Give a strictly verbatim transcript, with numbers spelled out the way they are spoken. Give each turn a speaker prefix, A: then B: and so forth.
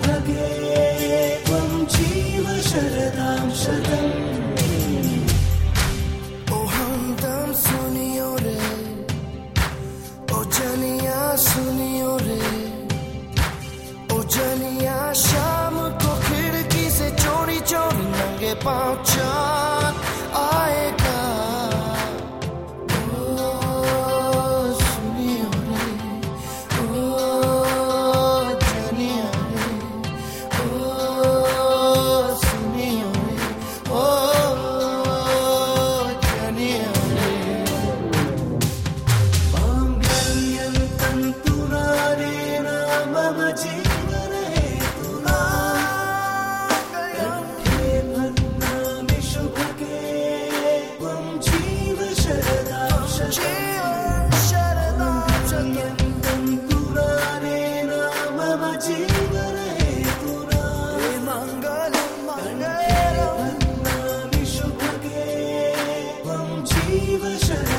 A: शुभगे त्वं जीव शरदां शतम्।
B: ओ हमदम सुनियो रे, ओ जनिया सुनियो रे, ओ जनिया शाम को खिड़की से चोरी चोरी नंगे पाँव चाँद आएगा। ओ सुनियो रे, ओ जनिया रे, ओ सुनियो रे, ओ जनिया रे।
A: माङ्गल्यं तन्तुना नेन मम जीवनहेतुना कण्ठे बध्नामि शुभगे त्वं जीव शरदां शतम्। माङ्गल्यं तन्तुना नेन मम जीवनहेतुना कण्ठे बध्नामि शुभगे त्वं जीव शरदां